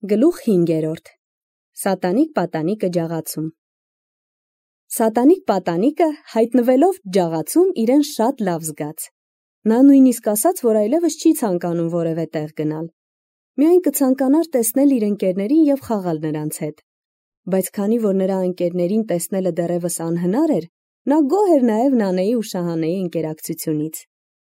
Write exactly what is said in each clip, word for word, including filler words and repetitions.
Գլուխ հինգերորդ Սատանիկ պատանիկը ջաղացում Սատանիկ պատանիկը հայտնվելով ջաղացում իրեն շատ լավ զգաց. նա նույնիսկ ասաց, որ այլևս չի ցանկանում որևէ տեղ գնալ, միայն կցանկանար տեսնել իր ընկերներին և խաղալ նրանց հետ, բայց քանի որ նրա ընկերներին տեսնելը դեռևս անհնար էր, նա գոհ էր նաև Նանեի ու Շահանեի ընկերակցությունից։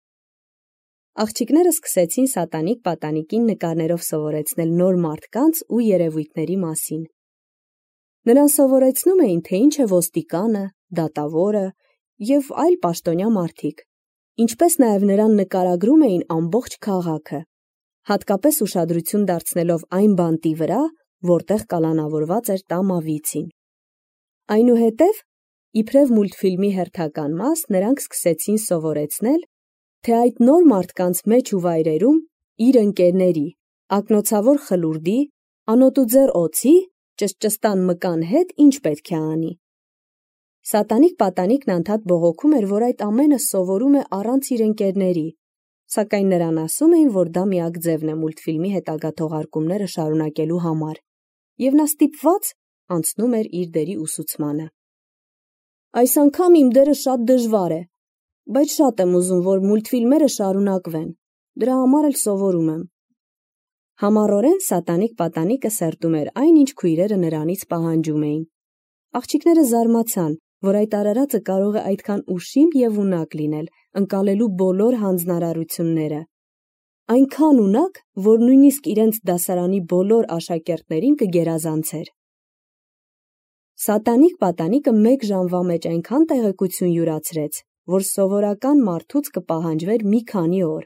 Աղջիկները սկսեցին Սատանիկ պատանիկին նկարներով սովորեցնել նոր մարդկանց ու երևույթների մասին։ Նրան սովորեցնում էին, թե ինչ է ոստիկանը, դատավորը և այլ պաշտոնյա մարդիկ, ինչպես նաև նրան նկարագրում էին ամբողջ քաղաքը, հատկապես ուշադրություն դարձնելով այն բանտի վրա, որտեղ կալանավորված էր Տամավիցին։ Այնուհետև, իբրև մուլտֆիլմի հերթական մաս, նրանք սկսեցին սովորեցնել, թե այդ նոր մարդկանց մեջ ու վայրերում իր ընկերների, ակնոցավոր խլուրդի, անոտուձեռ օձի, ճշճստան մկան հետ ինչ պետք է անի։ Սատանիկ պատանիկն անդադ բողոքում էր, որ այդ ամենը սովորում է առանց իր ընկերների, սակայն նրան ասում էին, որ դա միակ ձևն է մուլտֆիլմի հետագա թողարկումները շարունակելու համար, և նա ստիպված անցնում էր իր դերի ուսուցմանը։ Այս անգամ իմ դերը շատ դժվար է, բայց շատ եմ ուզում, որ մուլտֆիլմերը շարունակվեն, դրա համար էլ սովորում եմ։ Համառորեն Սատանիկ պատանիկը սերտում էր այն, ինչ քույրերը նրանից պահանջում էին։ Աղջիկները զարմացան, որ այդ արարածը կարող է այդքան ուշիմ և ունակ լինել, ընկալելու բոլոր հանձնարարությունները։ Այնքան ունակ, որ նույնիսկ իրենց դասարանի բոլոր աշակերտներին կգերազանցեր։ Սատանիկ պատանիկը մեկ ժամվա մեջ այնքան տեղեկություն յուրացրեց, որ սովորական մարդուց կպահանջվեր մի քանի օր։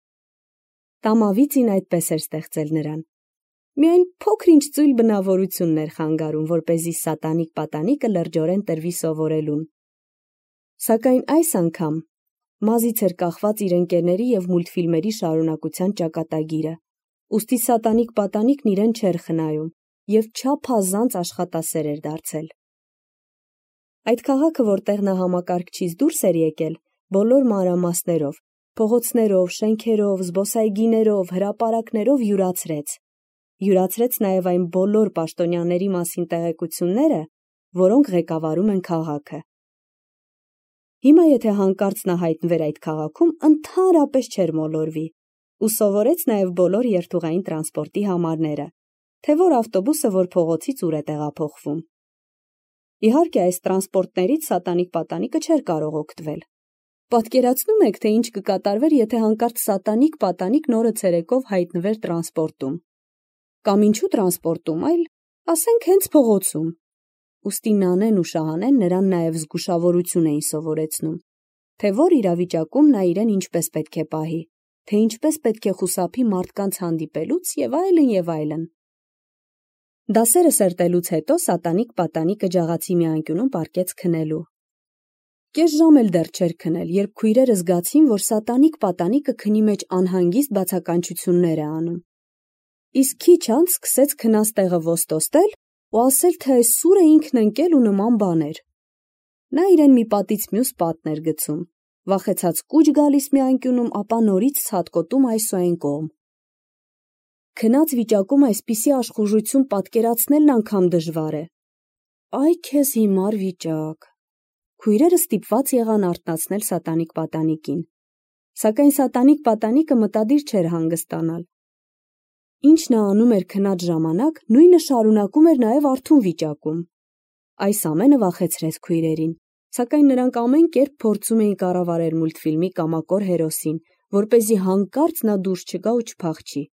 Տամավիցին այդպես էր ստեղծել նրան։ Միայն փոքր-ինչ ծույլ բնավորությունն էր խանգարում, որպեսզի Սատանիկ պատանիկը լրջորեն տրվի սովորելուն։ Սակայն այս անգամ մազից էր կախված իր ընկերների և մուլտֆիլմերի շարունակության ճակատագիրը, ուստի Սատանիկ պատանիկն իրեն չէր խնայում և չափազանց աշխատասեր էր դարձել։ Այդ քաղաքը, որտեղ նա համակարգչից դուրս էր եկել, բոլոր մանրամասներով, փողոցներով, շենքերով, զբոսայգիներով, հրապարակներով յուրացրեց։ Յուրացրեց նաև այն բոլոր պաշտոնյաների մասին տեղեկությունները, որոնք ղեկավարում են քաղաքը։ Հիմա եթե հանկարծ նա հայտնվեր այդ քաղաքում, ընդհանրապես չէր մոլորվի ու սովորեց նաև բոլոր երթուղային տրանսպորտի համարները, թե որ ավտոբուսը որ փողոցից ուր է տեղափոխվում։ Իհարկե, այս տրանսպորտներից Սատանիկ պատանիկը չէր կարող օգտվել։ Պատկերացնում եք, թե ինչ կկատարվեր, եթե հանկարծ Սատանիկ պատանիկն օրը ցերեկով հայտնվեր տրանսպորտում։ Կամ ինչու տրանսպորտում, այլ, ասենք, հենց փողոցում։ Ուստի Նանեն ու Շահանեն նրան նաև զգուշավորություն էին սովորեցնում, թե որ իրավիճակում նա իրեն ինչպես պետք է պահի, թե ինչպես պետք է խուսափի մարդկանց հանդիպելուց և այլն և այլն։ Դասերը սերտելուց հետո Սատանիկ պատանիկը ջաղացի մի անկյունում պառկեց քնելու։ Կես ժամ էլ դեռ չէր քնել, երբ քույրերը զգացին, որ Սատանիկ պատանիկը քնի մեջ անհանգիստ բացականչություններ է անում։ Իսկ քիչ անց սկսեց քնած տեղը ոստոստել ու ասել, թե այս սուրը ինքն ընկել ու նման բաներ։ Նա իրեն մի պատից մյուս պատն էր գցում, վախեցած կուչ գալիս մի անկյունում, ապա նորից ցատկոտում այս ու այն կողմ։ Քնած վիճակում այսպիսի աշխուժություն պատկերացնելն անգամ դժվար է։ Այ քեզ հիմար վիճակ։ Քույրերը ստիպված եղան արթնացնել Սատանիկ պատանիկին, սակայն Սատանիկ պատանիկը մտադիր չէր հանգստանալ։ Ինչ նա անում էր քնած ժամանակ, նույնը շարունակում էր նաև արթուն վիճակում։ Այս ամենը վախեցրեց քույրերին, սակայն նրանք ամեն կերպ փորձում էին կառավարել մուլտֆիլմի կամակոր հերոսին, որպեսզի հանկարծ նա դուրս չգա ու չփախչի։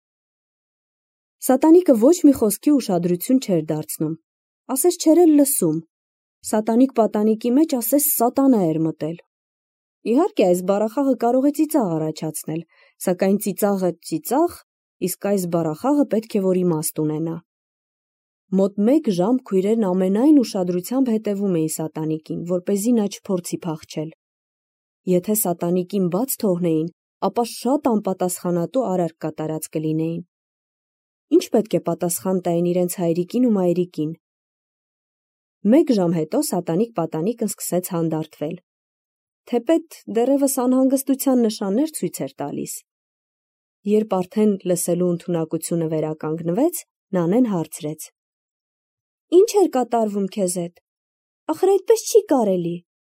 Սատանիկը ոչ մի խոսքի ուշադրություն չէր դարձնում, ասես չէր էլ լսում։ Սատանիկ պատանիկի մեջ ասես սատանա էր մտել։ Իհարկե, այս բառախաղը կարող է ծիծաղ առաջացնել, սակայն ծիծաղը ծիծաղ, իսկ այս բառախաղը պետք է որ իմաստ ունենա։ Մոտ մեկ ժամ քույրերն ամենայն ուշադրությամբ հետևում էին Սատանիկին, որպեսզի նա չփորձի փախչել։ Եթե Սատանիկին բաց թողնեին, ապա շատ անպատասխանատու արարք կատարած կլինեին։ Ինչ պետք է պատասխան տային իրենց հայրիկին ու մայրիկին։ Մեկ ժամ հետո Սատանիկ պատանիկն սկսեց հանդարտվել։ Թեպետ դեռևս անհանգստության նշաններ ցույց էր տալիս։ Երբ արդեն լսելու ընդունակությունը վերականգնվեց, Նանեն հարցրեց. Ինչ էր կատարվում քեզ հետ, ախր այդպես չի կարելի։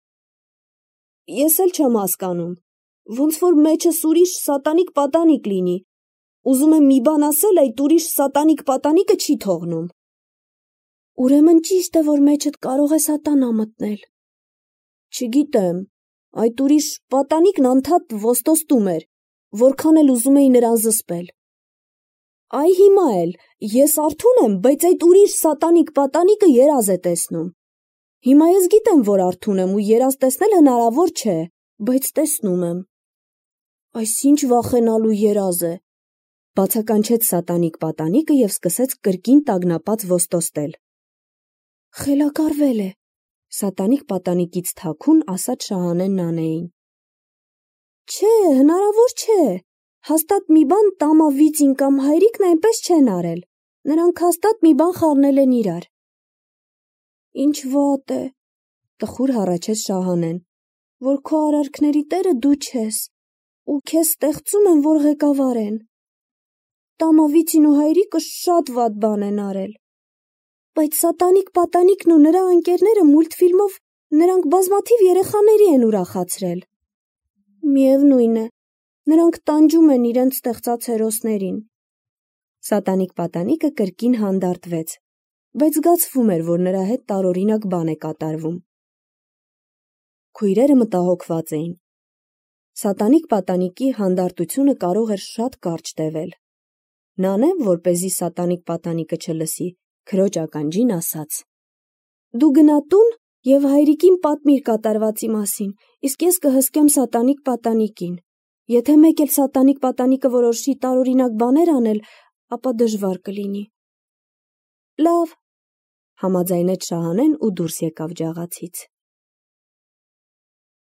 Ես էլ չեմ հասկանում, ոնց որ մեջս ուրիշ սատանիկ պատանիկ լինի, ուզում եմ մի բան ասել, այդ ուրիշ սատանիկ պատանիկը չի թողնում։ Ուրեմն ճիշտ է, որ մեջդ կարող է սատանա մտնել։ Չգիտեմ, այդ ուրիշ պատանիկն անդադ ոստոստում էր, որքան էլ ուզում էի նրան զսպել։ Այ հիմա էլ, ես արթուն եմ, բայց այդ ուրիշ սատանիկ պատանիկը երազ է տեսնում։ Հիմա ես գիտեմ, որ արթուն եմ ու երազ տեսնել հնարավոր չէ, բայց տեսնում եմ։ Այս ինչ վախենալու երազ է, բացականչեց սատանիկ պատանիկը և սկսեց կրկին տագնապած ոստոստել։ Խելագարվել է, սատանիկ պատանիկից թաքուն ասաց Շահանեն Նանեին։ Չէ, հնարավոր չէ, հաստատ մի բան տամա Վիծին կամ հայրիկն այնպես չեն արել, նրանք հաստատ մի բան խառնել են իրար։ Ինչ վատ է, տխուր հառաչեց Շահանեն, որ քո արարքների տերը դու չես, ու քեզ ստեղծում են, որ ղեկավարեն։ Տամա Վիծին ու հայրիկը շատ վատ բան են արել։ Բայց սատանիկ պատանիկն ու նրա ընկերները մուլտֆիլմով նրանք բազմաթիվ երեխաների են ուրախացրել։ Միևնույն է, նրանք տանջում են իրենց ստեղծած հերոսներին։ Սատանիկ պատանիկը կրկին հանդարտվեց, բայց զգացվում էր, որ նրա հետ տարօրինակ բան է կատարվում։ Քույրերը մտահոգված էին։ Սատանիկ պատանիկի հանդարտությունը կարող էր շատ կարճ տևել։ Նանեն, որպեսզի սատանիկ պատանիկը չլսի, քրոջ ականջին ասաց. Դու գնա տուն և հայրիկին պատմիր կատարվածի մասին, իսկ ես կհսկեմ սատանիկ պատանիկին։ Եթե մեկ էլ սատանիկ պատանիկը որոշի տարօրինակ բաներ անել, ապա դժվար կլինի։ Լավ, համաձայնեց Շահանեն ու դուրս եկավ ջաղացից։